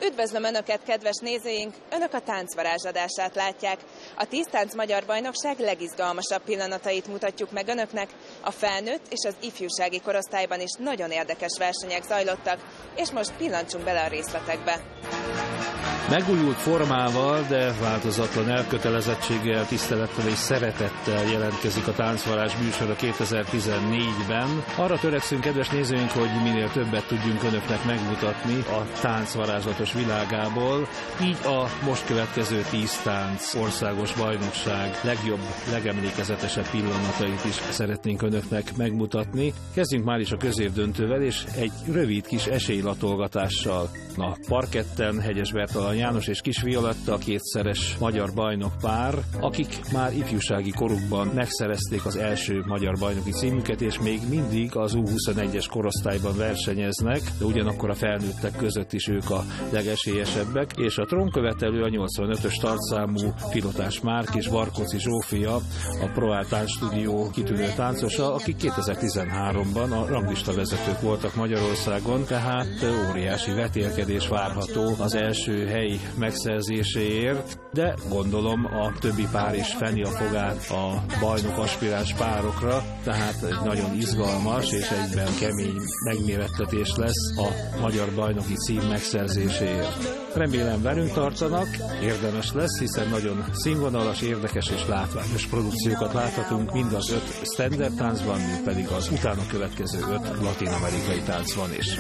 Üdvözlöm Önöket, kedves nézőink! Önök a táncvarázsadását látják. A 10 tánc magyar bajnokság legizgalmasabb pillanatait mutatjuk meg Önöknek. A felnőtt és az ifjúsági korosztályban is nagyon érdekes versenyek zajlottak, és most pillancsunk bele a részletekbe. Megújult formával, de változatlan elkötelezettséggel, tisztelettel és szeretettel jelentkezik a Táncvarázs műsora 2014-ben. Arra törekszünk, kedves nézőink, hogy minél többet tudjunk Önöknek megmutatni a tánc varázslatos világából. Így a most következő 10 tánc országos bajnokság legjobb, legemlékezetesebb pillanatait is szeretnénk Önöknek megmutatni. Kezdjünk már is a középdöntővel, és egy rövid kis esélylatolgatással. A parketten Hegyes Bertalan János és Kis Violetta, kétszeres magyar bajnok pár, akik már ifjúsági korukban megszerezték az első magyar bajnoki címüket, és még mindig az U21-es korosztályban versenyeznek, de ugyanakkor a felnőttek között is ők a legesélyesebbek, és a trónkövetelő a 85-ös startszámú Filotás Márk és Barkóczy Zsófia, a ProArt Táncstúdió kitűnő táncosa, akik 2013-ban a ranglista vezetők voltak Magyarországon, tehát óriási vetélkedés várható az első hely megszerzéséért, de gondolom a többi pár is fenni a fogát a bajnok aspiráns párokra, tehát egy nagyon izgalmas és egyben kemény megmérettetés lesz a magyar bajnoki cím megszerzéséért. Remélem velünk tartanak, érdemes lesz, hiszen nagyon színvonalas, érdekes és látványos produkciókat láthatunk mind az 5 standard táncban, mind pedig az utána következő 5 latin-amerikai táncban is.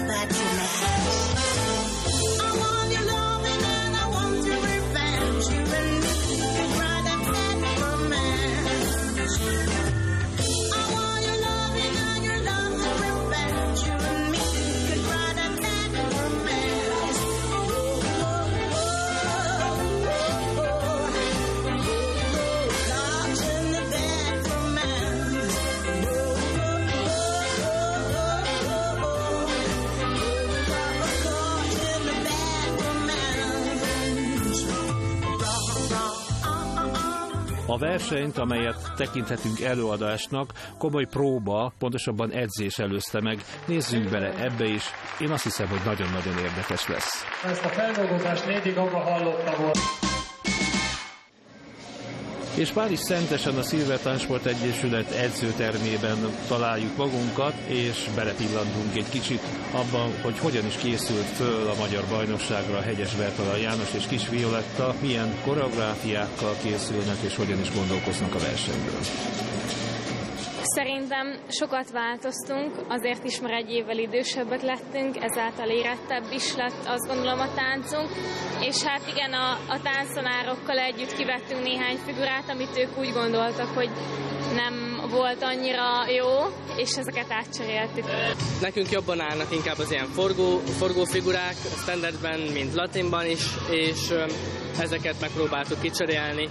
A versenyt, amelyet tekinthetünk előadásnak, komoly próba, pontosabban edzés előzte meg. Nézzünk bele ebbe is. Én azt hiszem, hogy nagyon-nagyon érdekes lesz. Ezt a feldolgozást Lady Gaga hallotta volna. És már is Szentesen a Silver Táncsport Egyesület edzőtermében találjuk magunkat, és belepillantunk egy kicsit abban, hogy hogyan is készült föl a magyar bajnokságra a Hegyes Bertalan János és Kis Violetta, milyen koreográfiákkal készülnek, és hogyan is gondolkoznak a versenyről. Szerintem sokat változtunk, azért is már egy évvel idősebbek lettünk, ezáltal érettebb is lett, azt gondolom, a táncunk. És hát igen, a tánctanárokkal együtt kivettünk néhány figurát, amit ők úgy gondoltak, hogy nem volt annyira jó, és ezeket átcseréltük. Nekünk jobban állnak inkább az ilyen forgó figurák, standardben, mint latinban is, és ezeket megpróbáltuk kicserélni.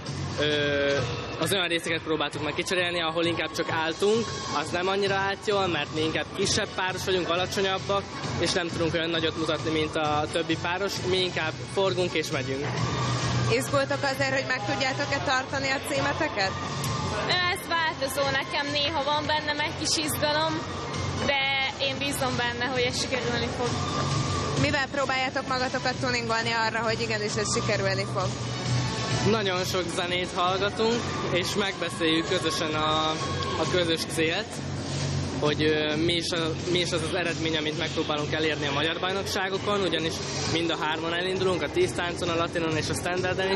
Az olyan részeket próbáltuk meg kicserélni, ahol inkább csak álltunk, az nem annyira állt jól, mert mi inkább kisebb páros vagyunk, alacsonyabbak, és nem tudunk olyan nagyot mutatni, mint a többi páros, mi inkább forgunk és megyünk. Izgultok azért, hogy meg tudjátok-e tartani a címeteket? Ez változó, nekem néha van bennem egy kis izgalom, de én bízom benne, hogy ez sikerülni fog. Mivel próbáljátok magatokat tuningolni arra, hogy igenis ez sikerülni fog? Nagyon sok zenét hallgatunk, és megbeszéljük közösen a közös célt, hogy mi is az eredmény, amit megpróbálunk elérni a magyar bajnokságokon, ugyanis mind a 3-on elindulunk, a 10 táncon, a latinon és a standarden is,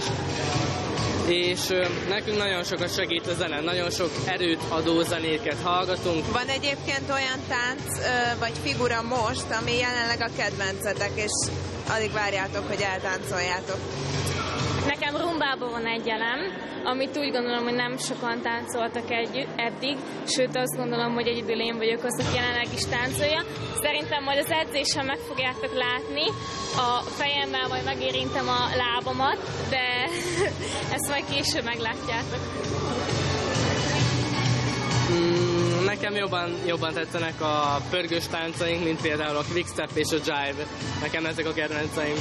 és nekünk nagyon sokat segít a zene, nagyon sok erőt adó zenéket hallgatunk. Van egyébként olyan tánc vagy figura most, ami jelenleg a kedvencetek, és alig várjátok, hogy eltáncoljátok? Nekem rumbában van egy elem, amit úgy gondolom, hogy nem sokan táncoltak eddig, sőt azt gondolom, hogy egyedül én vagyok az, aki jelenleg is táncolja. Szerintem majd az edzésen meg fogjátok látni, a fejemmel majd megérintem a lábamat, de ezt majd később meglátjátok. Nekem jobban tetszenek a pörgős táncaink, mint például a quickstep és a jive. Nekem ezek a kedvenceim.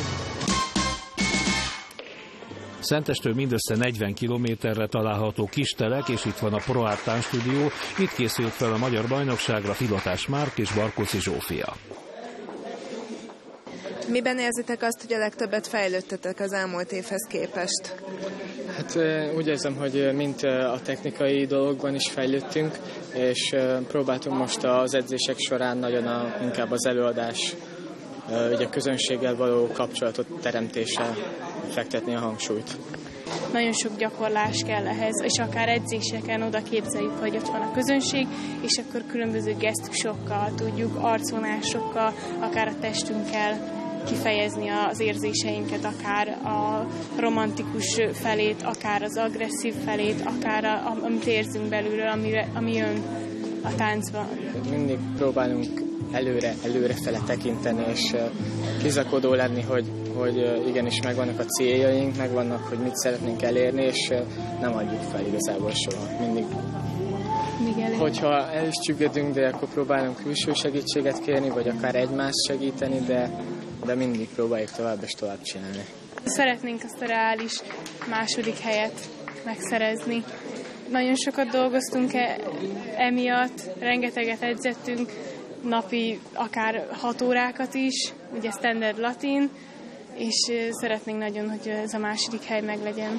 Szentestől mindössze 40 kilométerre található Kistelek, és itt van a ProArt Táncstúdió. Itt készült fel a magyar bajnokságra Filotás Márk és Barkóczy Zsófia. Miben érzitek azt, hogy a legtöbbet fejlődtetek az elmúlt évhez képest? Hát úgy érzem, hogy mint a technikai dolgokban is fejlődtünk, és próbáltunk most az edzések során nagyon inkább az előadás, ugye a közönséggel való kapcsolatot teremtése fektetni a hangsúlyt. Nagyon sok gyakorlás kell ehhez, és akár edzéseken oda képzeljük, hogy ott van a közönség, és akkor különböző gesztusokkal tudjuk, arcvonásokkal, akár a testünkkel kifejezni az érzéseinket, akár a romantikus felét, akár az agresszív felét, akár amit érzünk belülről, ami jön a táncban. Mindig próbálunk előrefele tekinteni, és bizakodó lenni, hogy igenis megvannak a céljaink, megvannak, hogy mit szeretnénk elérni, és nem adjuk fel igazából soha. Mindig. Hogyha el is csüggedünk, de akkor próbálunk külső segítséget kérni, vagy akár egymást segíteni, de mindig próbáljuk tovább és tovább csinálni. Szeretnénk azt a reális második helyet megszerezni. Nagyon sokat dolgoztunk emiatt, rengeteget edzettünk, napi akár 6 órákat is, ugye standard latin, és szeretnénk nagyon, hogy ez a második hely meglegyen.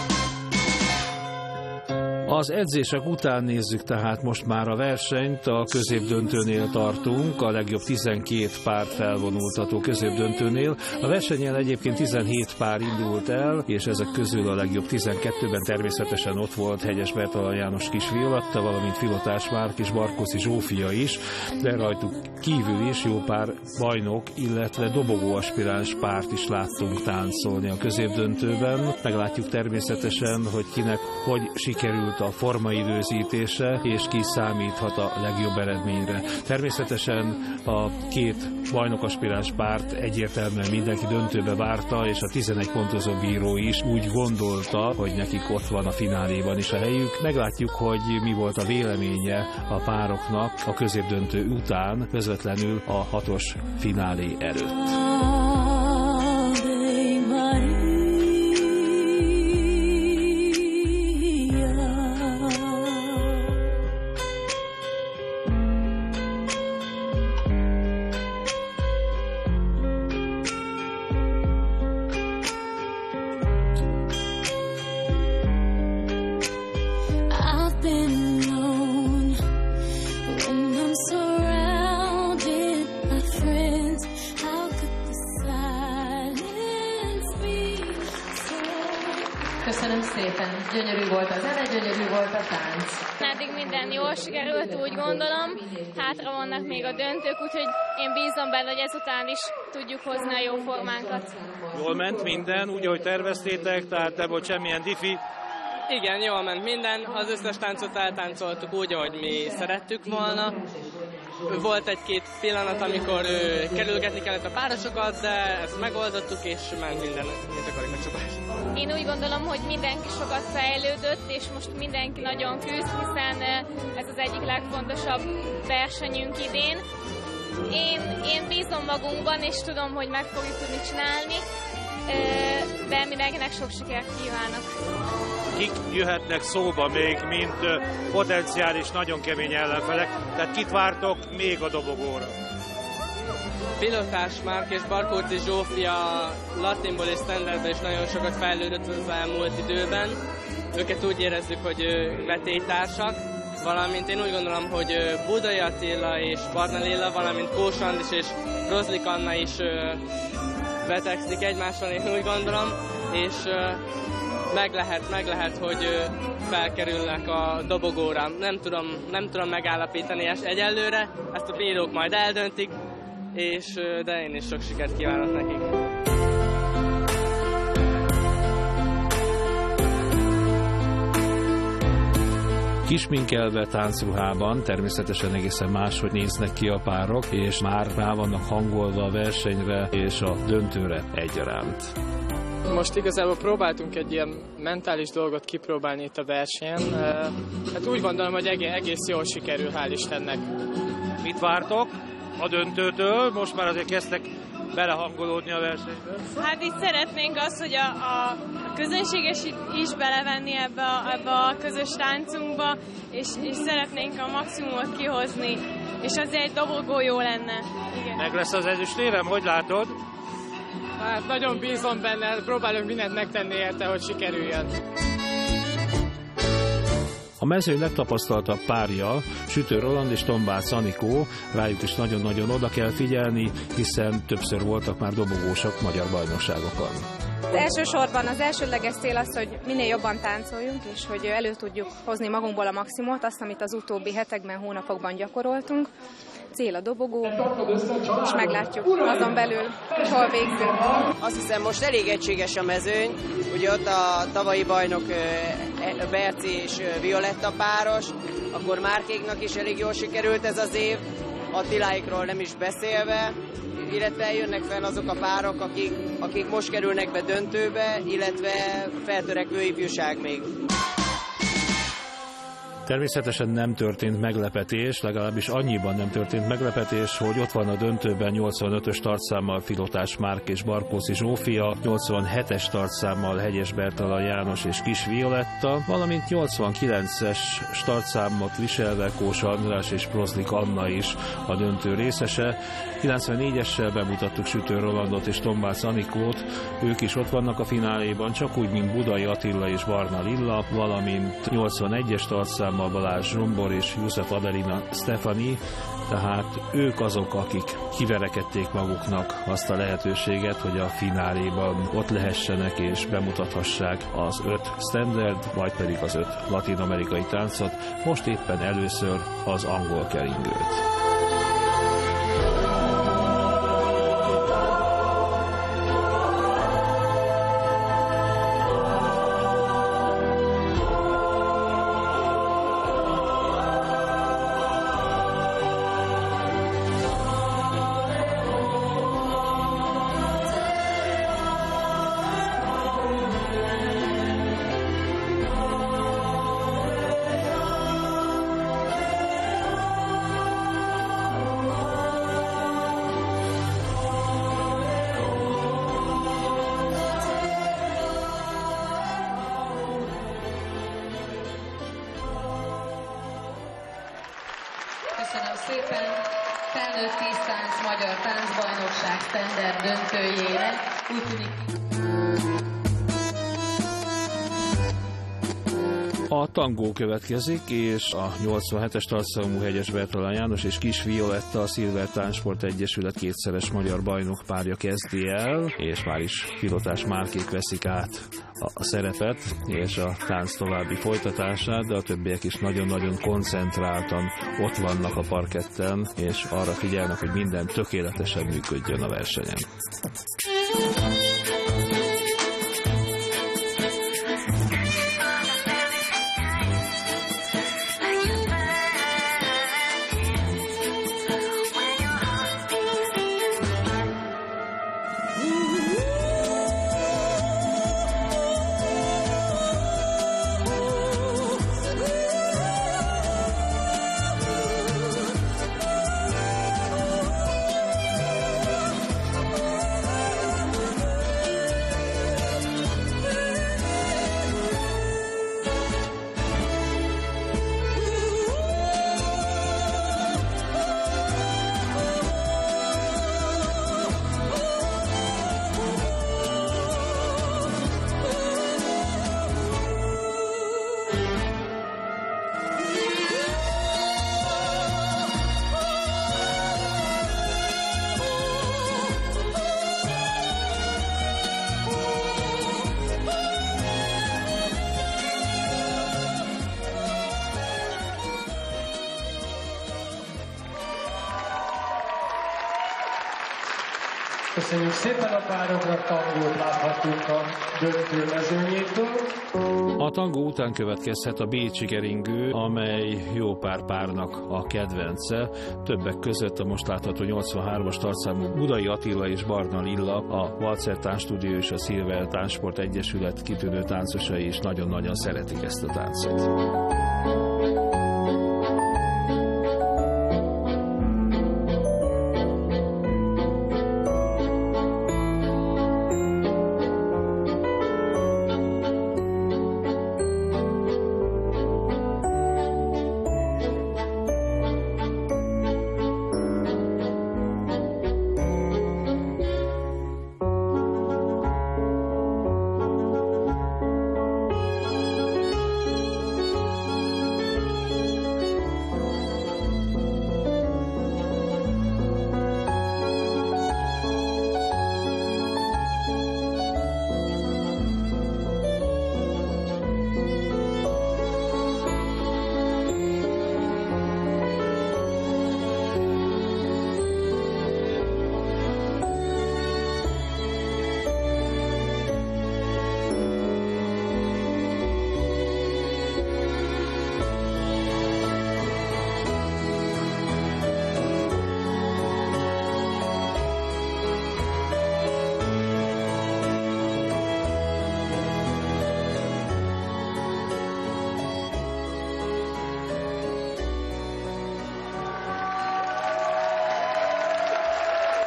Az edzések után nézzük tehát most már a versenyt, a középdöntőnél tartunk, a legjobb 12 párt felvonultató középdöntőnél. A versenyen egyébként 17 pár indult el, és ezek közül a legjobb 12-ben természetesen ott volt Hegyes Bertalan János Kis Violatta, valamint Filotás Márk és Barkóczy Zsófia is, de rajtuk kívül is jó pár bajnok, illetve dobogó aspiráns párt is láttunk táncolni a középdöntőben. Meglátjuk természetesen, hogy kinek hogy sikerült a formaidőzítése, és ki számíthat a legjobb eredményre. Természetesen a 2 bajnokaspiráns párt egyértelműen mindenki döntőbe várta, és a 11 pontozó bíró is úgy gondolta, hogy nekik ott van a fináléban is a helyük. Meglátjuk, hogy mi volt a véleménye a pároknak a középdöntő után, közvetlenül a 6-os finálé előtt. Köszönöm szépen. Gyönyörű volt a zene, gyönyörű volt a tánc. Eddig minden jól sikerült, úgy gondolom. Hátra vannak még a döntők, úgyhogy én bízom benne, hogy ezután is tudjuk hozni a jó formánkat. Jól ment minden, úgy, ahogy terveztétek, tehát nem volt semmilyen diffi. Igen, jól ment minden. Az összes táncot eltáncoltuk úgy, ahogy mi szerettük volna. Volt egy-két pillanat, amikor kerülgetni kellett a párosokat, de ezt megoldottuk, és ment minden, mint a karikacsapás. Én úgy gondolom, hogy mindenki sokat fejlődött, és most mindenki nagyon küzd, hiszen ez az egyik legfontosabb versenyünk idén. Én bízom magunkban, és tudom, hogy meg fogjuk tudni csinálni, de mindenkinek sok sikert kívánok. Kik jöhetnek szóba még, mint potenciális, nagyon kemény ellenfelek, tehát kit vártok még a dobogóra? Filotás Márk és Barkóczy Zsófia latinból és standardból is nagyon sokat fejlődött az elmúlt időben. Őket úgy érezzük, hogy vetélytársak, valamint én úgy gondolom, hogy Budai Attila és Barna Lilla, valamint Kós Andis és Rozlik Anna is vetekszik egymással, én úgy gondolom, és meg lehet, hogy felkerülnek a dobogóra. Nem tudom megállapítani egyelőre, ezt a bírók majd eldöntik, de én is sok sikert kívánok nekik. Kisminkelve, táncruhában természetesen egészen máshogy néznek ki a párok, és már rá vannak hangolva a versenyre és a döntőre egyaránt. Most igazából próbáltunk egy ilyen mentális dolgot kipróbálni itt a versenyen. Hát úgy gondolom, hogy egész jól sikerül, hál' Istennek. Mit vártok a döntőtől? Most már azért kezdtek belehangolódni a versenybe? Hát itt szeretnénk azt, hogy a közönséges is belevenni ebbe a közös táncunkba, és szeretnénk a maximumot kihozni, és azért egy dobogó jó lenne. Igen. Meg lesz az ezüstérem, hogy látod? Hát nagyon bízom benne, próbálunk mindent megtenni érte, hogy sikerüljön. A mezőny legtapasztaltabb párja, Sütő Roland és Tombács Anikó, rájuk is nagyon-nagyon oda kell figyelni, hiszen többször voltak már dobogósok magyar bajnokságokon. Elsősorban az elsődleges cél az, hogy minél jobban táncoljunk, és hogy elő tudjuk hozni magunkból a maximumot, azt, amit az utóbbi hetekben, hónapokban gyakoroltunk. Cél a dobogó, és meglátjuk azon belül, hogy hol végzünk. Azt hiszem, most elég egységes a mezőny, ugye ott a tavalyi bajnok Berci és Violetta páros, akkor Márkéknak is elég jól sikerült ez az év, Attiláikról nem is beszélve, illetve jönnek fel azok a párok, akik most kerülnek be döntőbe, illetve feltörekvő ifjúság még. Természetesen nem történt meglepetés, legalábbis annyiban nem történt meglepetés, hogy ott van a döntőben 85-ös tartszámmal Filotás Márk és Barkóczy Zsófia, 87-es tartszámmal Hegyes Bertalan János és Kis Violetta, valamint 89-es startszámot viselve Kósa András és Prozlik Anna is a döntő részese. 94-essel bemutattuk Sütő Rolandot és Tombács Anikót, ők is ott vannak a fináléban, csak úgy, mint Budai Attila és Barna Lilla, valamint 81-es tartszámmal Balázs Zsombor és József Adelina Stefani, tehát ők azok, akik kiverekedték maguknak azt a lehetőséget, hogy a fináléban ott lehessenek és bemutathassák az 5 standard, vagy pedig az 5 latin-amerikai táncot, most éppen először az angol keringőt. Köszönöm szépen. Felnőtt tíztánc magyar táncbajnokság standard döntőjére. Úgy tűnik... A tangó következik, és a 87-es tartszámú Hegyes Bertalan János és Kis Violetta, a Silver Táncsport Egyesület kétszeres magyar bajnok párja kezdi el, és már is Filotás Márkék veszik át a szerepet és a tánc további folytatását, de a többiek is nagyon-nagyon koncentráltan ott vannak a parketten, és arra figyelnek, hogy minden tökéletesen működjön a versenyen. Köszönjük szépen a pároknak, tangót láthattunk a döntő mezőnyétől. A tangó után következhet a bécsi keringő, amely jó pár párnak a kedvence. Többek között a most látható 83-as tartszámú Budai Attila és Barna Lilla, a Walzer Táncstúdió és a Silver Táncsport Egyesület kitűnő táncosai is nagyon-nagyon szeretik ezt a táncot.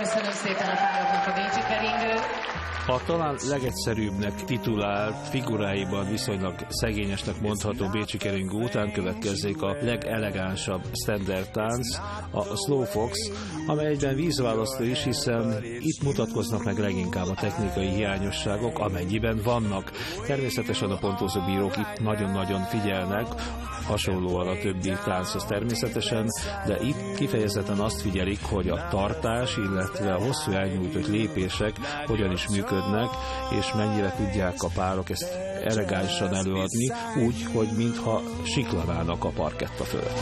Köszönöm szépen a pároknak a bécsi keringőt. A talán legegyszerűbbnek titulált, figuráiban viszonylag szegényesnek mondható bécsi keringő után következzék a legelegánsabb standard tánc, a Slow Fox, amely egyben vízválasztó is, hiszen itt mutatkoznak meg leginkább a technikai hiányosságok, amennyiben vannak. Természetesen a pontozóbírók itt nagyon-nagyon figyelnek, hasonlóan a többi tánchoz természetesen, de itt kifejezetten azt figyelik, hogy a tartás, illetve a hosszú elnyújtott lépések hogyan is működnek, és mennyire tudják a párok ezt elegánsan előadni, úgy, hogy mintha siklanának a parketta föl.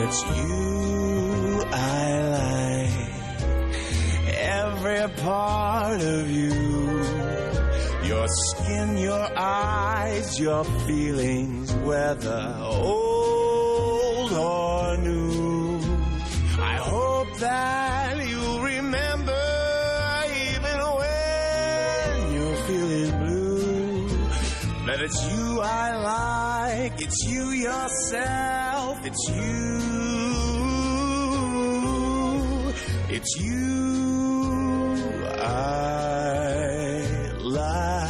Every part of you, your skin, your eyes, your feelings, whether old or new. I hope that you remember, even when you're feeling blue, that it's you I like, it's you yourself, it's you, it's you I like.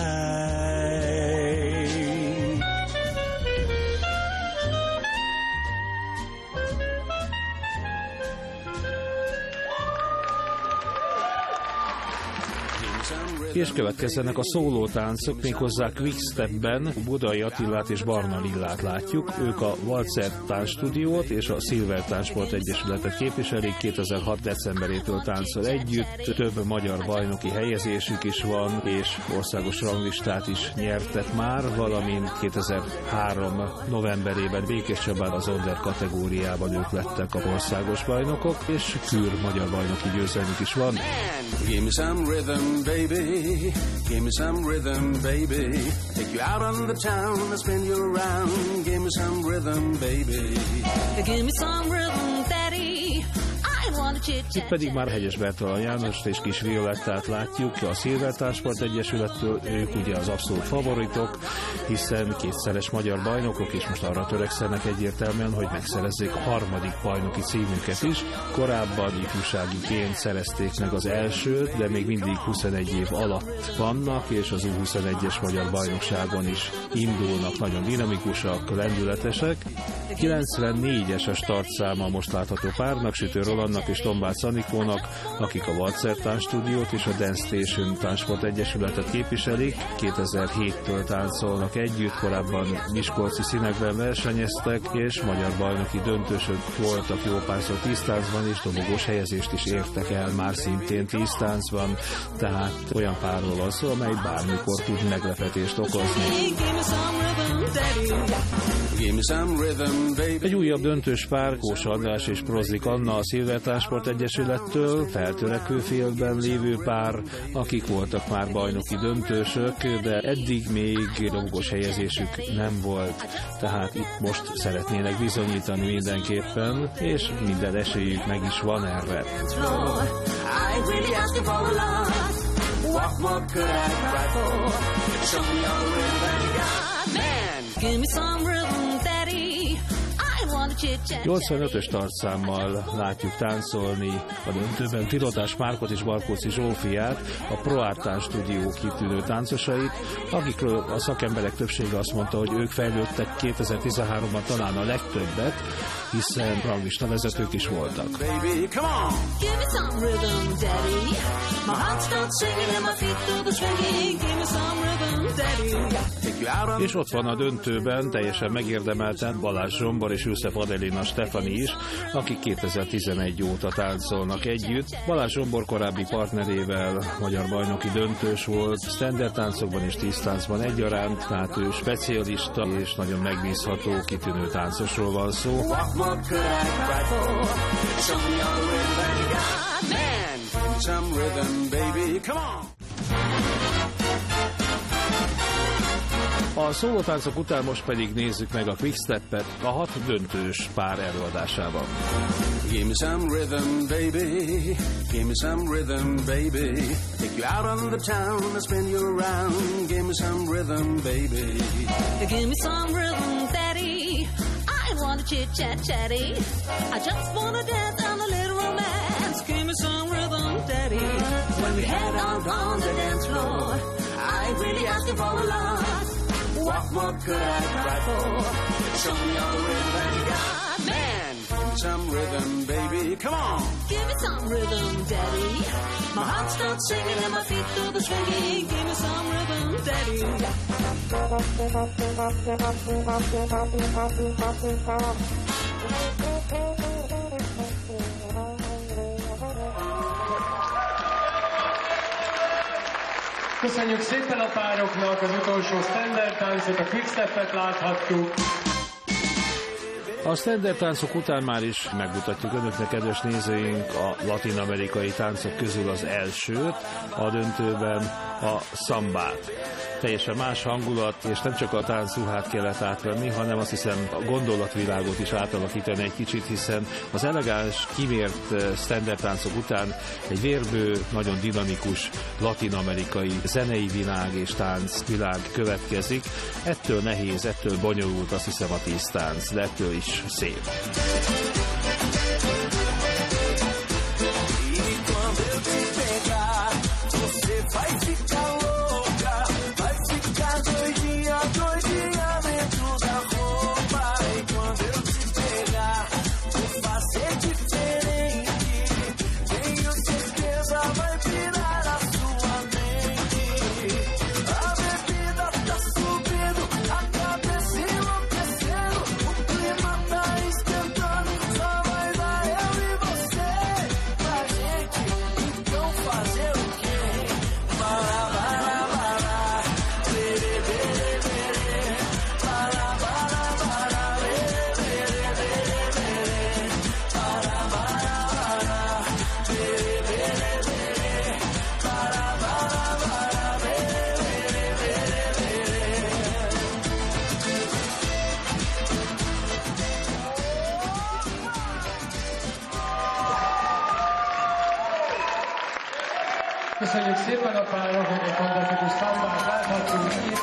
És következzenek a szólótáncok, méghozzá Quickstepben Budai Attilát és Barna Lillát látjuk. Ők a Walzer Táncstúdiót és a Silver Táncsport Egyesületet képviselik, 2006. decemberétől táncol együtt, több magyar bajnoki helyezésük is van, és országos ranglistát is nyertek már, valamint 2003. novemberében Békéscsabán az Onder kategóriában ők lettek a országos bajnokok, és kür magyar bajnoki győzelmük is van. Give me some rhythm, baby. Give me some rhythm, baby. Take you out on the town and spin you around. Give me some rhythm, baby. Give me some rhythm, daddy. Itt pedig már Hegyes Bertalan Jánost és Kis Violettát látjuk a Silver Táncsport Egyesülettől, ők ugye az abszolút favoritok, hiszen kétszeres magyar bajnokok, és most arra törekszenek egyértelműen, hogy megszerezzék a harmadik bajnoki címüket is. Korábban ifjúságiként szerezték meg az elsőt, de még mindig 21 év alatt vannak, és az U21-es magyar bajnokságon is indulnak, nagyon dinamikusak, lendületesek. 94-es a startszáma most látható párnak, Sütő Rolandnak és Tombács Anikónak, akik a Walzer Táncstúdiót és a Dance Station Táncsport Egyesületet képviselik. 2007-től táncolnak együtt, korábban miskolci színekben versenyeztek, és magyar bajnoki döntősök voltak jó párszor tíztáncban, és dobogós helyezést is értek el már szintén tíztáncban, tehát olyan párról van szó, amely bármikor tud meglepetést okozni. Egy újabb döntős pár, Kósa András és Prozlik Anna a Silver Táncsport Egyesülettől, feltörekvő félben lévő pár, akik voltak már bajnoki döntősök, de eddig még dobogós helyezésük nem volt, tehát itt most szeretnének bizonyítani mindenképpen, és minden esélyük meg is van erre. Give me some rhythm, daddy. I want a chit-chat. 85-ös tartszámmal látjuk táncolni a döntőben Filodás Márkot és Barkóczy Zsófiát, a Pro Art Táncstúdió kitűnő táncosait, akikről a szakemberek többsége azt mondta, hogy ők fejlődtek 2013-ban talán a legtöbbet, hiszen ranglista vezetők is voltak. És ott van a döntőben teljesen megérdemelten Balázs Zsombor és József Adelina Stefani is, akik 2011 óta táncolnak együtt. Balázs Zsombor korábbi partnerével magyar bajnoki döntős volt, standard táncokban és tíztáncban egyaránt, tehát ő specialista és nagyon megbízható, kitűnő táncosról van szó. A szólótáncok után most pedig nézzük meg a Quickstepet a 6 döntős pár előadásában. Give me some rhythm, baby. Give me some rhythm, baby. Take you out on the town and spin you around. Give me some rhythm, baby. Give me some rhythm, daddy. I want a chit-chat, chatty. I just want to dance and a little romance. Give me some rhythm, daddy. when we head out on the dance floor. I ain't really asking for a lot. What could I cry for? Show me all the rhythm that you got, man. Give me some rhythm, baby, come on. Give me some rhythm, daddy. My heart starts singing and my feet do the swinging. Give me some rhythm, daddy. Köszönjük szépen a pároknak az utolsó standard táncot, a quickstepet láthattuk. A standard táncok után már is megmutatjuk önöknek, kedves nézőink, a latin-amerikai táncok közül az elsőt, a döntőben a szambát. Teljesen más hangulat, és nem csak a táncruhát kellett átvenni, hanem azt hiszem a gondolatvilágot is átalakítani egy kicsit, hiszen az elegáns, kimért standard táncok után egy vérbő, nagyon dinamikus latin-amerikai zenei világ és táncvilág következik. Ettől nehéz, ettől bonyolult, azt hiszem, a 10 tánc, de ettől is szép. Köszönjük szépen a pároknak, egy fantasztikus szambát láthatunk itt.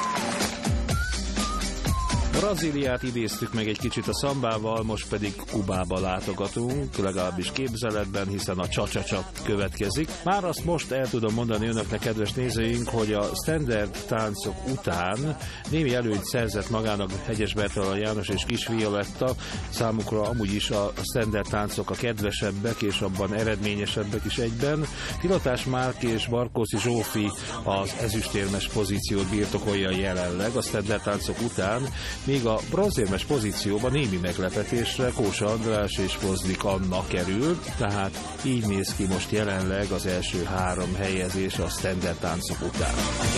Brazíliát idéztük meg egy kicsit a szambával, most pedig Kubába látogatunk, legalábbis képzeletben, hiszen a csa-csa-csa következik. Már azt most el tudom mondani önöknek, kedves nézőink, hogy a standard táncok után némi előnyt szerzett magának Hegyes Bertalan János és Kis Violetta. Számukra amúgy is a standard táncok a kedvesebbek, és abban eredményesebbek is egyben. Tilatás Márk és Barkóczy Zsófi az ezüstérmes pozíciót birtokolja jelenleg a standard táncok után, még a bronzérmes pozícióban némi meglepetésre Kósa András és Pozdik Anna kerül, tehát így néz ki most jelenleg az első 3 helyezés a standard táncok után.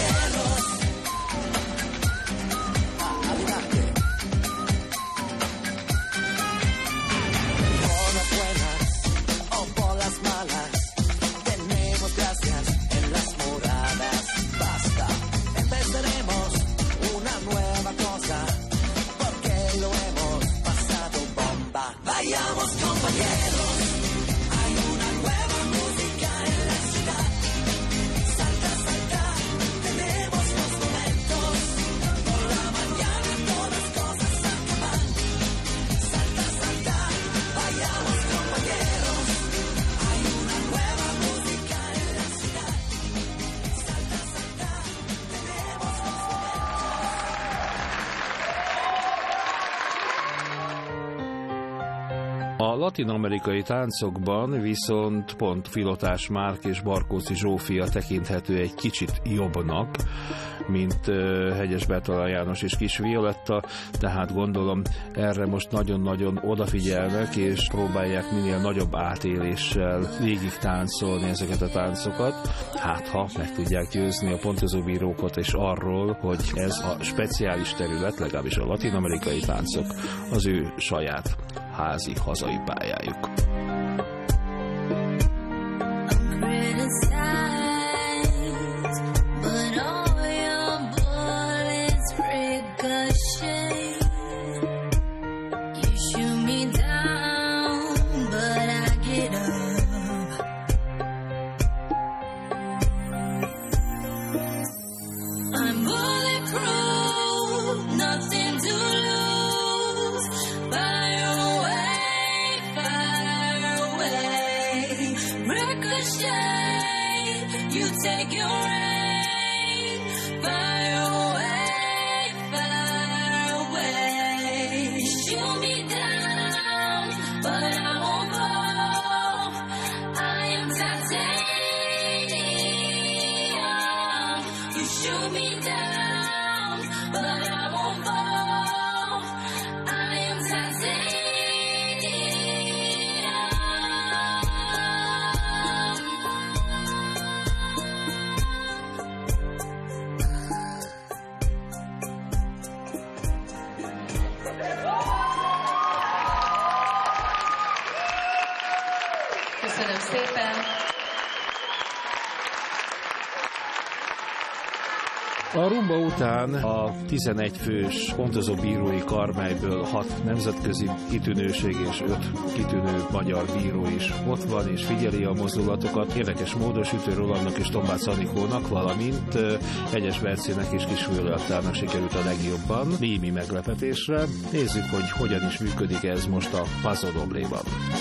A latin-amerikai táncokban viszont pont Filotás Márk és Barkóczy Zsófia tekinthető egy kicsit jobbnak, mint Hegyes Bertalan János és Kis Violetta, tehát gondolom erre most nagyon-nagyon odafigyelnek, és próbálják minél nagyobb átéléssel végig táncolni ezeket a táncokat. Hát ha meg tudják győzni a pontozóbírókat és arról, hogy ez a speciális terület, legalábbis a latin-amerikai táncok, az ő saját házi, hazai pályájuk. Nothing to lose, fire away, fire. You take your rain far away, far away. You shoot me down, but I won't fall. I am titanium. You shoot me down, but I won't fall. I am titanium. Köszönöm szépen! A rumba után a 11 fős pontozó bírói kar, melyből 6 nemzetközi kitűnőség és 5 kitűnő magyar bíró is ott van, és figyeli a mozdulatokat. Érdekes módon Sütő Rolandnak és Tombács Anikónak, valamint Hegyes Bercének és Kis Violettának sikerült a legjobban, némi meglepetésre. Nézzük, hogy hogyan is működik ez most a Paso Dobléban.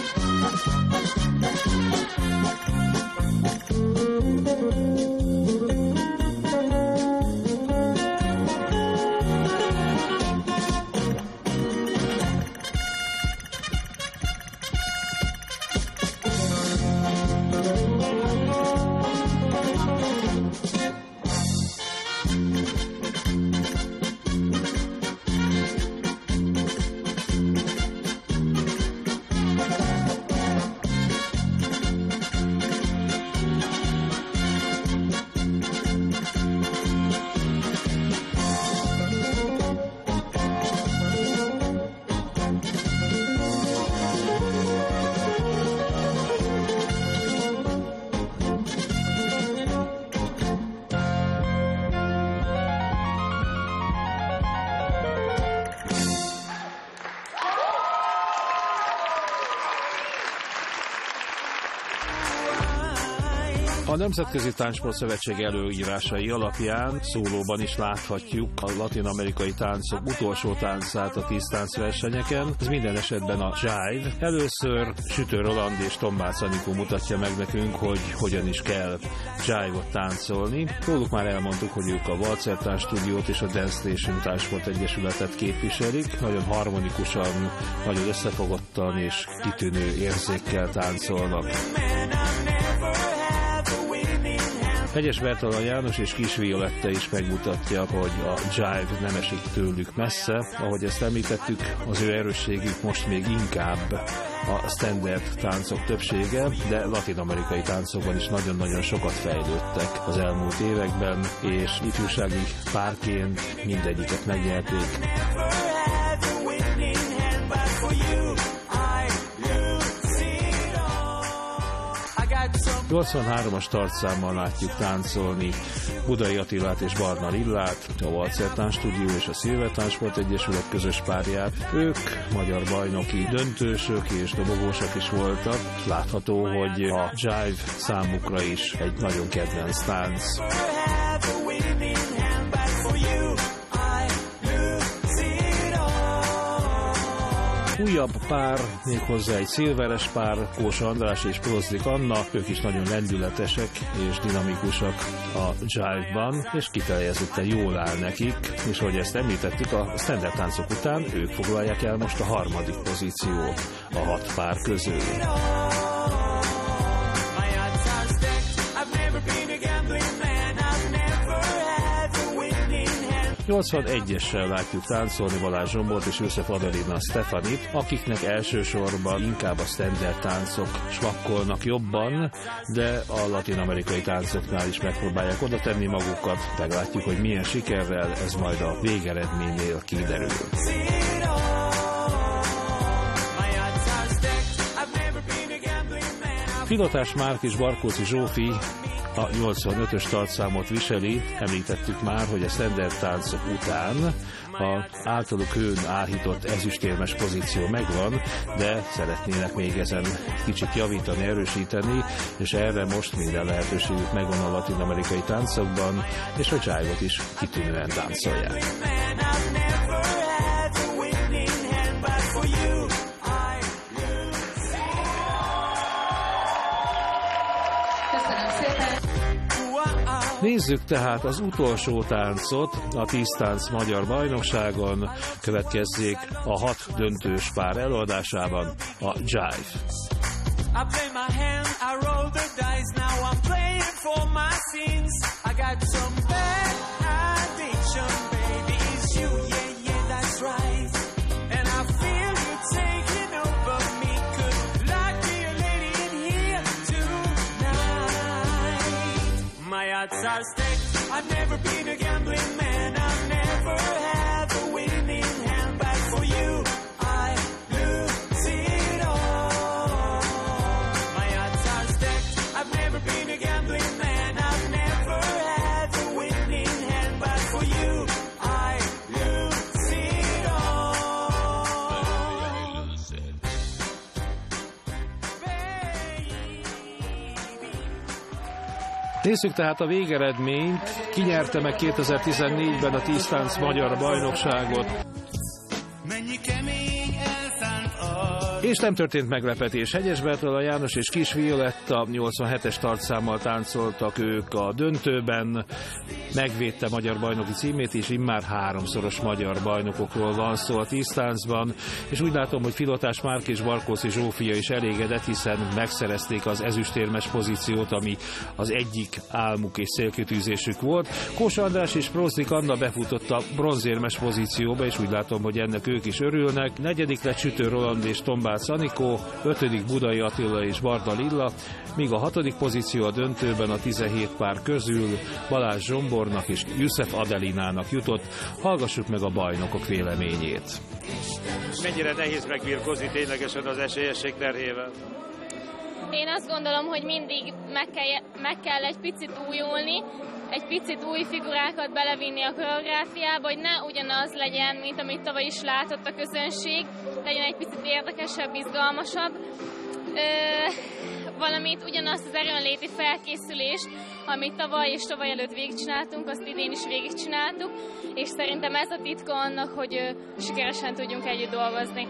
A Nemzetközi Táncsport Szövetség előírásai alapján szólóban is láthatjuk a latin-amerikai táncok utolsó táncát a 10 táncversenyeken. Ez minden esetben a jive. Először Sütő Roland és Tombács Anikó mutatja meg nekünk, hogy hogyan is kell jive-ot táncolni. Róluk már elmondtuk, hogy ők a Walzer Táncstúdiót és a Dance Station Táncsport Egyesületet képviselik. Nagyon harmonikusan, nagyon összefogottan és kitűnő érzékkel táncolnak. Hegyes Bertalan János és Kis Violetta is megmutatja, hogy a jive nem esik tőlük messze. Ahogy ezt említettük, az ő erősségük most még inkább a standard táncok többsége, de latin-amerikai táncokban is nagyon-nagyon sokat fejlődtek az elmúlt években, és ifjúsági párként mindegyiket megnyerték. 83-as tartszámmal látjuk táncolni Budai Attilát és Barna Lillát, a Walzer Táncstúdió és a Silver Táncsport Egyesület közös párját. Ők magyar bajnoki döntősök és dobogósak is voltak. Látható, hogy a jive számukra is egy nagyon kedvenc tánc. Újabb pár, méghozzá egy szilveres pár, Kósa András és Prozdik Anna, ők is nagyon lendületesek és dinamikusak a jive-ban, és kifejezetten jól áll nekik, és ahogy ezt említettük, a standard táncok után ők foglalják el most a 3. pozíciót a 6 pár közül. 81-essel látjuk táncolni Balázs Zsombort és József Adelina Stefanit, akiknek elsősorban inkább a standard táncok smakkolnak jobban, de a latin-amerikai táncoknál is megpróbálják oda tenni magukat. Meglátjuk, hogy milyen sikerrel, ez majd a végeredménynél kiderül. Pilotás Márk és Barkóci Zsófi a 85-ös tartszámot viseli. Említettük már, hogy a standard táncok után az általuk hőn áhított ezüstérmes pozíció megvan, de szeretnének még ezen kicsit javítani, erősíteni, és erre most minden lehetőségük megvan a latin-amerikai táncokban, és a jive-ot is kitűnően táncolják. Köszönöm Nézzük tehát az utolsó táncot a 10 tánc magyar bajnokságon, következzék a 6 döntős pár előadásában a Jive. I play my hand, I roll the dice, now I'm playing for my sins. I got some bad addiction, baby, it's you, yeah, yeah, that's right. And I feel you taking over me, could like be a lady in here tonight. My odds are stacked, I've never been a gambling man, I've never had a winning hand, but for you, I lose it all. My odds are stacked, I've never been a gambling man, I've never had a winning hand, but for you, I lose it all. Nézzük tehát a végeredményt. Ki nyerte meg 2014-ben a 10 tánc magyar bajnokságot? És nem történt meglepetés. Hegyes Bertalan János és Kis Violetta 87-es tartszámmal táncoltak ők a döntőben. Megvédte magyar bajnoki címét, és immár 3-szoros magyar bajnokokról van szó a 10 táncban. És úgy látom, hogy Filotás Márk és Barkóczy Zsófia is elégedett, hiszen megszerezték az ezüstérmes pozíciót, ami az egyik álmuk és célkitűzésük volt. Kósa András és Prózdik Anna befutott a bronzérmes pozícióba, és úgy látom, hogy ennek ők is örülnek. Negyedik lett Sütő Roland és Tombács Anikó, 5. Budai Attila és Barda Lilla, míg a 6. pozíció a döntőben a 17 pár közül Balázs Zsombornak és Youssef Adelinának jutott. Hallgassuk meg a bajnokok véleményét. Mennyire nehéz megbirkózni ténylegesen az esélyesség terhével? Én azt gondolom, hogy mindig meg kell egy picit újulni, egy picit új figurákat belevinni a koreográfiába, hogy ne ugyanaz legyen, mint amit tavaly is látott a közönség, legyen egy picit érdekesebb, izgalmasabb. Valamint ugyanazt az erőnléti felkészülést, amit tavaly és tavaly előtt végigcsináltunk, azt idén is végigcsináltuk, és szerintem ez a titka annak, hogy sikeresen tudjunk együtt dolgozni.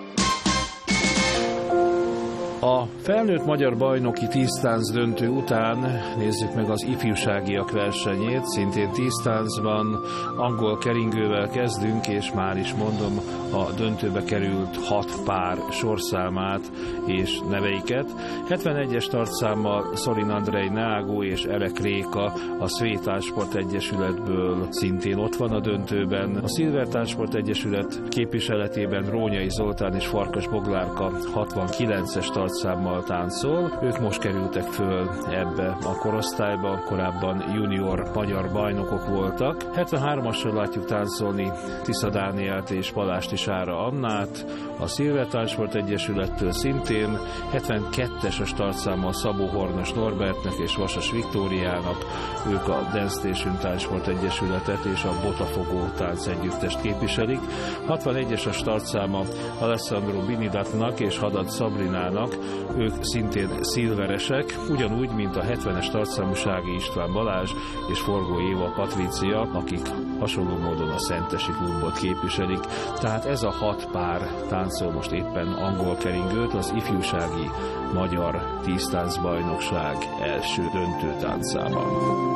A felnőtt magyar bajnoki 10 tánc döntő után nézzük meg az ifjúságiak versenyét, szintén 10 táncban angol keringővel kezdünk, és már is mondom a döntőbe került 6 pár sorszámát és neveiket. 71-es tartszámmal Szolin Andrej Neágó és Erek Réka a Szvé Tánsport Egyesületből szintén ott van a döntőben. A Szilver Tánsport Egyesület képviseletében Rónyai Zoltán és Farkas Boglárka 69-es tartszámmal táncol. Ők most kerültek föl ebbe a korosztályba, korábban junior magyar bajnokok voltak. 73-assal látjuk táncolni Tisza Dánielt és Balást Isára Annát, a Szilver Tánsport Egyesülettől szintén, 72-es tartszámmal Szabó Hornos Norbertnek és Vasas Viktóriának, ők a Dance Station Tánsport Egyesületet és a Botafogó tánc együttest képviselik. 61-es tartszáma Alessandro Binidatnak és Haddad Sabrinának, ők szintén szilveresek, ugyanúgy, mint a 70-es tartszámú Sági István Balázs és Forgó Éva Patrícia, akik hasonló módon a Szentesi klubot képviselik. Tehát ez a 6 pár táncol most éppen angol keringőt az ifjúsági magyar 10 táncbajnokság első döntő táncában.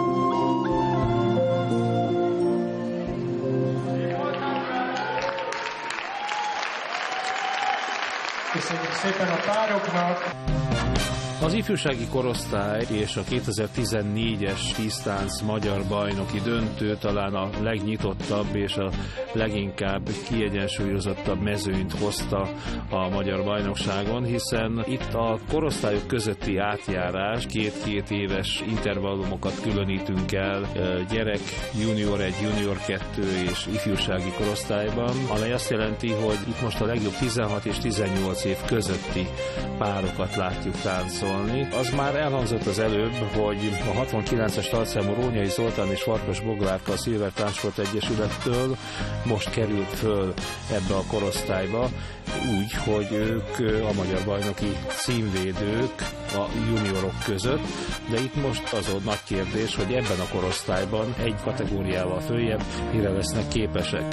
Köszönjük szépen a pároknak! Az ifjúsági korosztály és a 2014-es 10 tánc magyar bajnoki döntő talán a legnyitottabb és a leginkább kiegyensúlyozottabb mezőnyt hozta a magyar bajnokságon, hiszen itt a korosztályok közötti átjárás, 2-2 éves intervallumokat különítünk el gyerek, junior 1, junior 2 és ifjúsági korosztályban, amely azt jelenti, hogy itt most a legjobb 16 és 18 év közötti párokat látjuk táncolni. Az már elhangzott az előbb, hogy a 69-es tartszámú Rónyai Zoltán és Farkas Boglárka a Szilver Tánsport Egyesülettől most került föl ebbe a korosztályba, úgy, hogy ők a magyar bajnoki címvédők a juniorok között, de itt most az a nagy kérdés, hogy ebben a korosztályban egy kategóriával följebb mire lesznek képesek.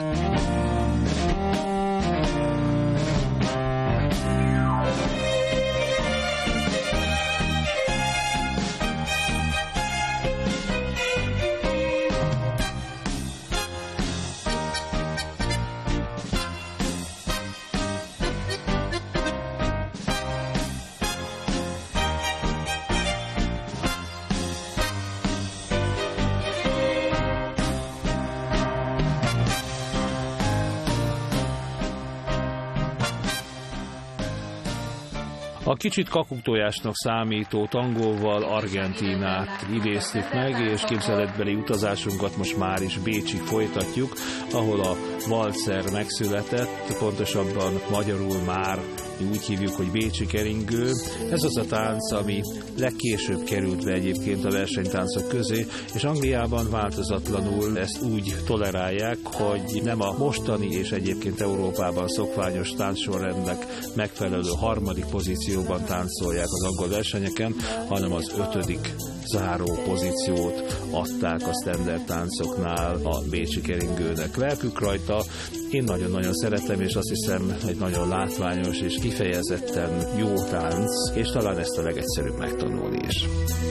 A kicsit kakuktojásnak számító tangóval Argentínát idéztük meg, és képzeletbeli utazásunkat most már is Bécsig folytatjuk, ahol a valcer megszületett, pontosabban magyarul már úgy hívjuk, hogy bécsi keringő. Ez az a tánc, ami legkésőbb került be egyébként a versenytáncok közé, és Angliában változatlanul ezt úgy tolerálják, hogy nem a mostani és egyébként Európában szokványos táncsorrendnek megfelelő harmadik pozícióban táncolják az angol versenyeken, hanem az 5. záró pozíciót adták a standard táncoknál a bécsi keringőnek. Lelkük rajta, én nagyon-nagyon szeretem, és azt hiszem egy nagyon látványos és kifejezetten jó tánc, és talán ezt a legegyszerűbb megtanulni is.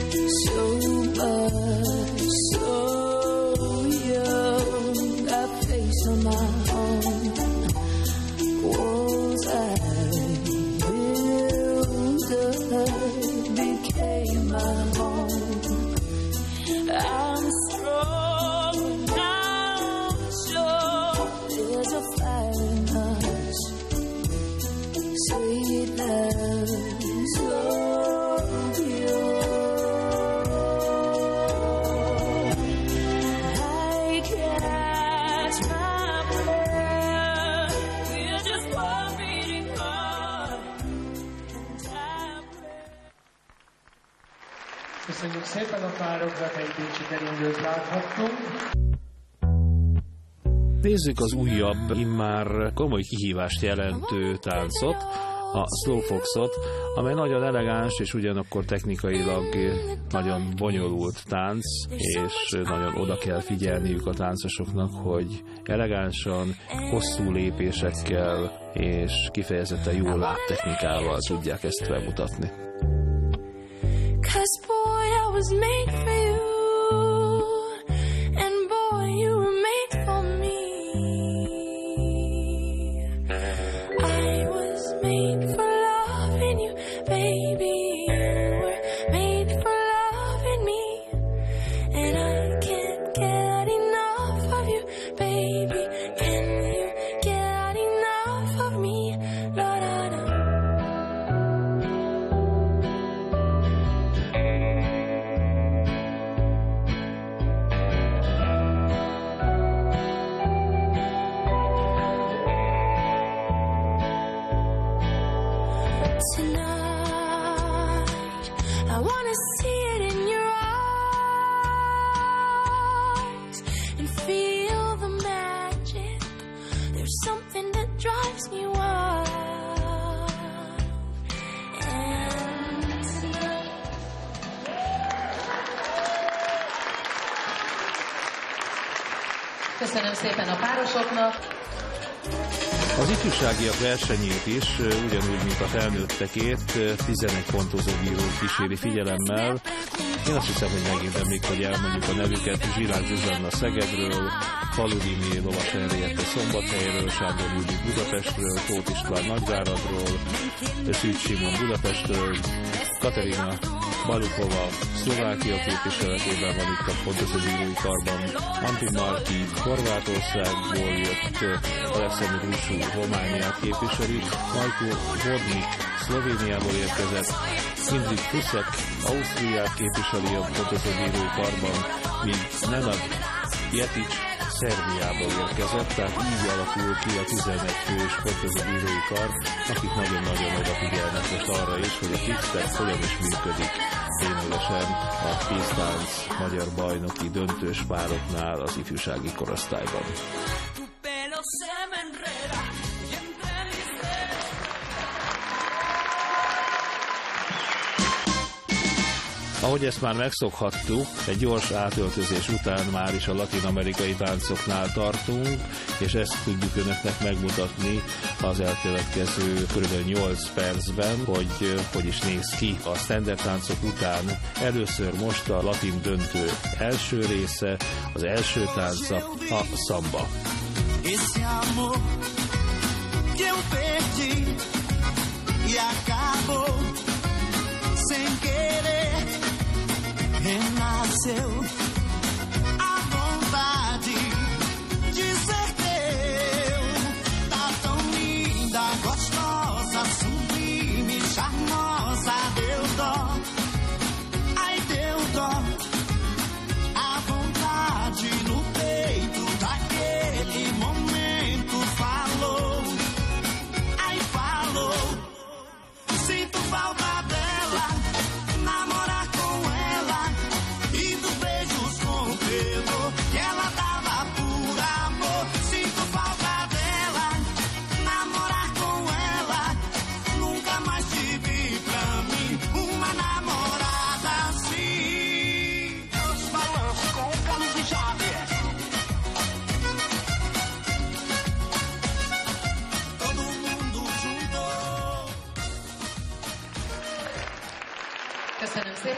I'm strong now, so there's a fire in us, sweet love, so pure. I catch my breath, we're just one beating heart. Köszönjük szépen a pároknak, egy bécsi keringőt láthattunk. Nézzük az újabb, immár komoly kihívást jelentő táncot, a Slowfoxot, amely nagyon elegáns és ugyanakkor technikailag nagyon bonyolult tánc, és nagyon oda kell figyelniük a táncosoknak, hogy elegánsan, hosszú lépésekkel és kifejezetten jó lábtechnikával tudják ezt bemutatni. 'Cause boy, I was made for you, and boy, you were made for me. I was made for loving you, baby. You were made for loving me, and I can't get enough of you, baby. Can you get enough of me? Lord, I know. Tonight, I wanna see it in your eyes and feel the magic. There's something that drives me wild. And Köszönöm szépen a párosoknak. Az ifjúságiak versenyét is, ugyanúgy, mint a felnőttekét, 11 pontozó bíró kíséri figyelemmel. Én azt hiszem, hogy megint emlék, hogy elmondjuk a nevüket: Zsilák Zsuzsanna Szegedről, Faludini Lovas Henriette Szombathelyről, Sándor Judit Budapestről, Tóth István Nagyváradról, Szűcs Simon Budapestről, Katerina Balukova Szlovákia képviseletében van itt a pontozó bírói karban, Antti Marti Horvátországból jött, Alexander Rusú Romániát képviseli, Majko Vodnik Szlovéniából érkezett, Indrik Fuszek Ausztriát képviseli a pontozó bírói karban, míg Nenad Jetic Szerbiából érkezett, tehát így alakul ki a 11 fős pontozó bírói kar, akik nagyon-nagyon odafigyelnek most arra is, hogy a Quickstep hogyan is működik ténylegesen a kéztánc magyar bajnoki döntős pároknál az ifjúsági korosztályban. Ahogy ezt már megszokhattuk, egy gyors átöltözés után már is a latin-amerikai táncoknál tartunk, és ezt tudjuk önöknek megmutatni az elkövetkező kb. 8 percben, hogy is néz ki a standard táncok után. Először most a latin döntő első része, az első tánca, a szamba. Renasceu a vontade de ser teu. Tá tão linda, gostosa, sublime, charmosa.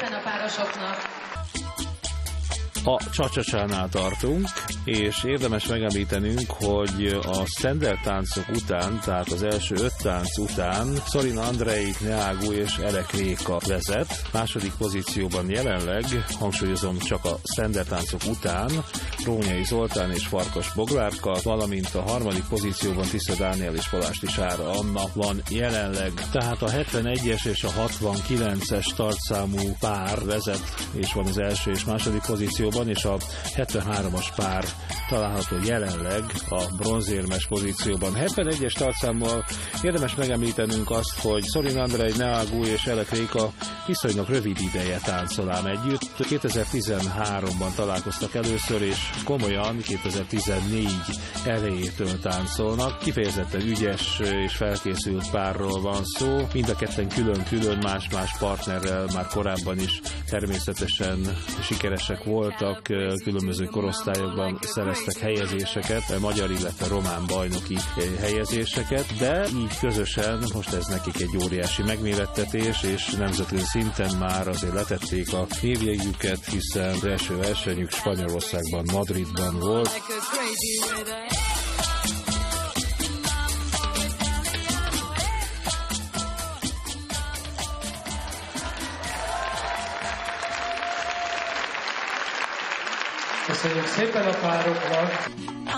szépen a párosoknak. A csa-csa-csánál tartunk, és érdemes megemlítenünk, hogy a standard táncok után, tehát az első 5 tánc után Sorina Andrei, Neagu és Elek Réka vezet. Második pozícióban jelenleg, hangsúlyozom csak a standard táncok után, Rónyai Zoltán és Farkas Boglárka, valamint a harmadik pozícióban Tisza Dániel és Palásti Sára Anna van jelenleg. Tehát a 71-es és a 69-es tartszámú pár vezet, és van az első és második pozícióban, és a 73-as pár található jelenleg a bronzérmes pozícióban. 71-es tartszámmal érdemes megemlítenünk azt, hogy Sorina Andrei, Neagu és Elek Réka viszonylag rövid ideje táncol ám együtt. 2013-ban találkoztak először, és komolyan 2014 elejétől táncolnak. Kifejezetten ügyes és felkészült párról van szó. Mind a ketten külön-külön más-más partnerrel már korábban is természetesen sikeresek voltak, különböző korosztályokban szereztek helyezéseket, magyar, illetve román bajnoki helyezéseket, de így közösen most ez nekik egy óriási megmérettetés, és nemzetközi szinten már azért letették a névjegyüket, hiszen az első versenyük Spanyolországban, Madridban volt. Köszönjük szépen a pároknak!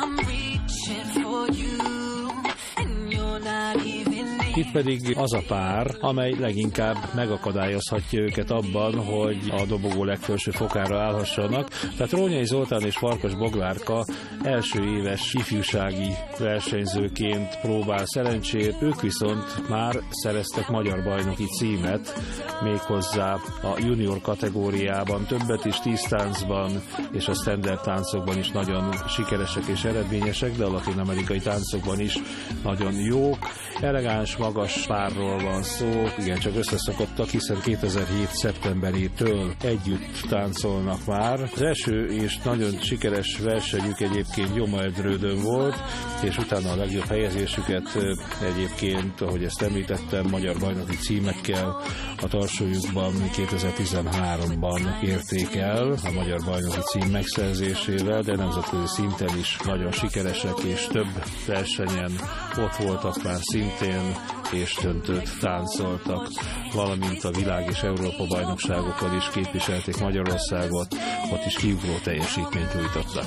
Itt pedig az a pár, amely leginkább megakadályozhatja őket abban, hogy a dobogó legfelső fokára állhassanak. Tehát Rónyai Zoltán és Farkas Boglárka első éves ifjúsági versenyzőként próbál szerencsét, ők viszont már szereztek magyar bajnoki címet, méghozzá a junior kategóriában, többet is 10 táncban és a standard táncokban is nagyon sikeresek és eredményesek, de a latin-amerikai táncokban is nagyon jók. Elegáns, magas párról van szó, igencsak összeszokottak, hiszen 2007. szeptemberétől együtt táncolnak már. Az első és nagyon sikeres versenyük egyébként Gyomardrődön volt, és utána a legjobb helyezésüket egyébként, ahogy ezt említettem, magyar bajnoki címekkel a tarsójukban 2013-ban érték el a magyar bajnoki cím megszerzésével, de nemzetközi szinten is nagyon sikeresek, és több versenyen ott voltak már szintén, és döntőt táncoltak, valamint a világ és Európa bajnokságokon is képviselték Magyarországot, ott is kiugró teljesítményt nyújtottak.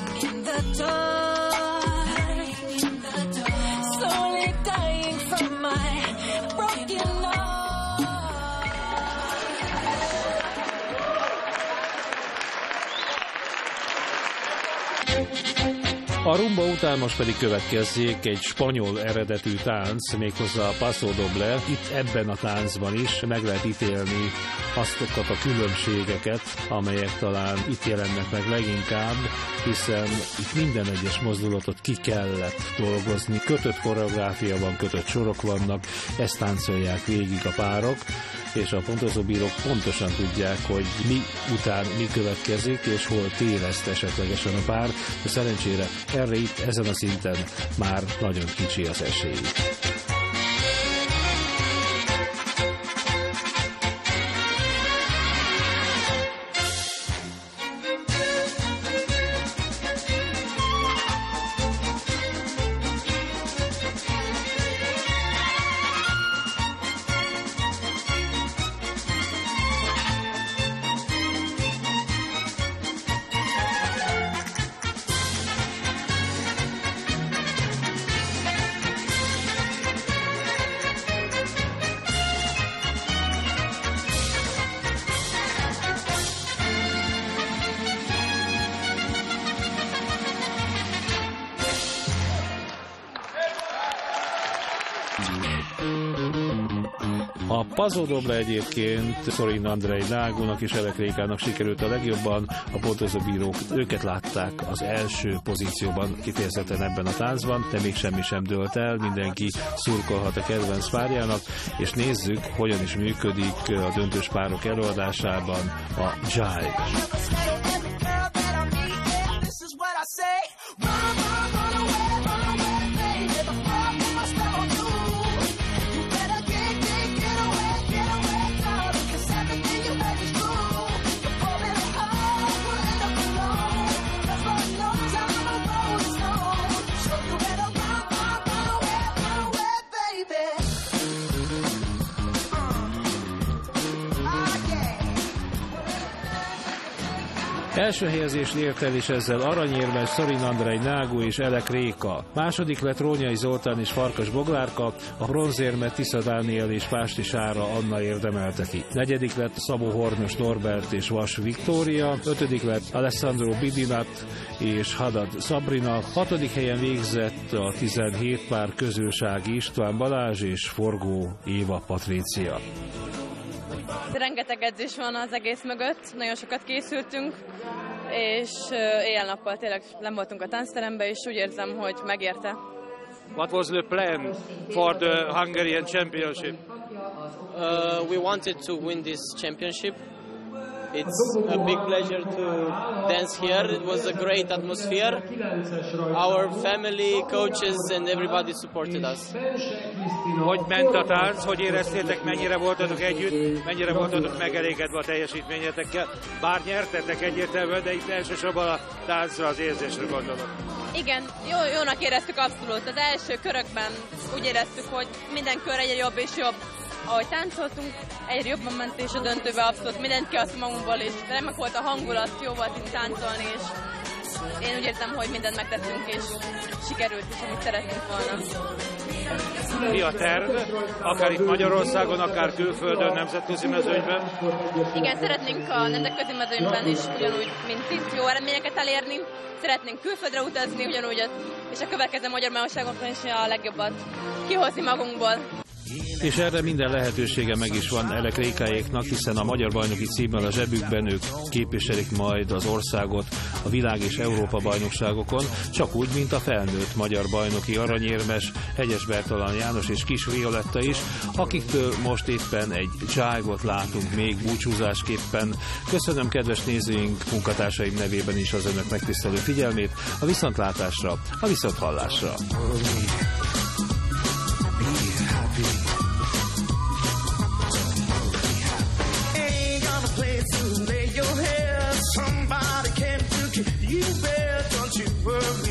A rumba után most pedig következzék egy spanyol eredetű tánc, méghozzá a Paso Doble. Itt ebben a táncban is meg lehet ítélni azokat a különbségeket, amelyek talán itt jelennek meg leginkább, hiszen itt minden egyes mozdulatot ki kellett dolgozni. Kötött koreográfia van, kötött sorok vannak, ezt táncolják végig a párok, és a pontozóbírók pontosan tudják, hogy mi után mi következik, és hol téveszt esetlegesen a pár, de szerencsére erre itt, ezen a szinten már nagyon kicsi az esély. A Paso Doble egyébként Sorina Andrei, Neagunak és Elek Rékának sikerült a legjobban, a pontozóbírók őket látták az első pozícióban, kifejezetten ebben a táncban, de még semmi sem dőlt el, mindenki szurkolhat a kedvenc párjának, és nézzük, hogyan is működik a döntős párok előadásában a jive. Első helyezést ért el, és ezzel aranyérmes Szorin Andrej Nágú és Elek Réka. Második lett Rónyai Zoltán és Farkas Boglárka, a bronzérmet Tisza Dániel és Pásti Sára Anna érdemelte ki. Negyedik lett Szabó Hornos Norbert és Vas Viktória, ötödik lett Alessandro Bidinat és Hadad Sabrina, hatodik helyen végzett a 17 pár közül Sági István Balázs és Forgó Éva Patrícia. Rengeteg edzés van az egész mögött, nagyon sokat készültünk, és éjjel-nappal tényleg nem voltunk a táncteremben, és úgy érzem, hogy megérte. What was the plan for the Hungarian Championship? We wanted to win this championship. It's a big pleasure to dance here. It was a great atmosphere. Our family, coaches and everybody supported us. Hogy ment a tánc? Hogy éreztétek? Mennyire voltatok együtt? Mennyire voltatok megelégedve a teljesítményetekkel? Bár nyertetek egyértelműen, de itt elsősorban a táncra, az érzésre gondolok. Igen, jónak éreztük abszolút. Az első körökben úgy éreztük, hogy minden kör egyre jobb és jobb. Ahogy táncoltunk, egyre jobban ment, és a döntőbe abszolút mindent kiadtunk magunkból, és remek volt a hangulat, jó volt itt táncolni, és én úgy érzem, hogy mindent megtettünk, és sikerült is, amit szerettünk volna. Mi a terv? Akár itt Magyarországon, akár külföldön, nemzetközi mezőnyben? Igen, szeretnénk a nemzetközi mezőnyben is ugyanúgy, mint itt jó eredményeket elérni. Szeretnénk külföldre utazni ugyanúgy, és a következő magyar bajnokságokon is a legjobbat kihozni magunkból. És erre minden lehetősége meg is van Elek Rékáéknak, hiszen a magyar bajnoki címmel a zsebükben ők képviselik majd az országot a világ és Európa bajnokságokon, csak úgy, mint a felnőtt magyar bajnoki aranyérmes Hegyes Bertalan János és Kis Violetta is, akiktől most éppen egy jive-ot látunk még búcsúzásképpen. Köszönöm kedves nézőink, munkatársaim nevében is az önök megtisztelő figyelmét, a viszontlátásra, a viszonthallásra. Somebody came to keep you there, don't you?